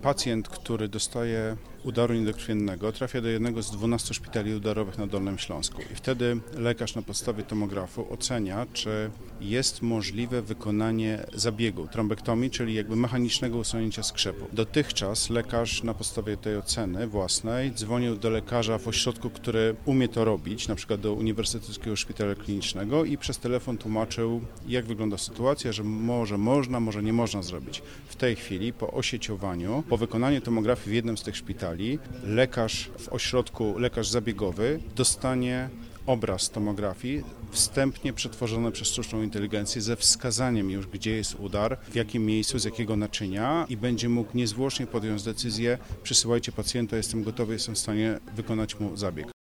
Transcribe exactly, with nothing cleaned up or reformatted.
Pacjent, który dostaje udaru niedokrwiennego, trafia do jednego z dwunastu szpitali udarowych na Dolnym Śląsku i wtedy lekarz na podstawie tomografu ocenia, czy jest możliwe wykonanie zabiegu trombektomii, czyli jakby mechanicznego usunięcia skrzepu. Dotychczas lekarz na podstawie tej oceny własnej dzwonił do lekarza w ośrodku, który umie to robić, na przykład do Uniwersyteckiego Szpitala Klinicznego i przez telefon tłumaczył, jak wygląda sytuacja, że może można, może nie można zrobić. W tej chwili po osieciowaniu, po wykonaniu tomografii w jednym z tych szpitali, lekarz w ośrodku, lekarz zabiegowy dostanie obraz tomografii wstępnie przetworzony przez sztuczną inteligencję ze wskazaniem już, gdzie jest udar, w jakim miejscu, z jakiego naczynia i będzie mógł niezwłocznie podjąć decyzję: przysyłajcie pacjenta, jestem gotowy, jestem w stanie wykonać mu zabieg.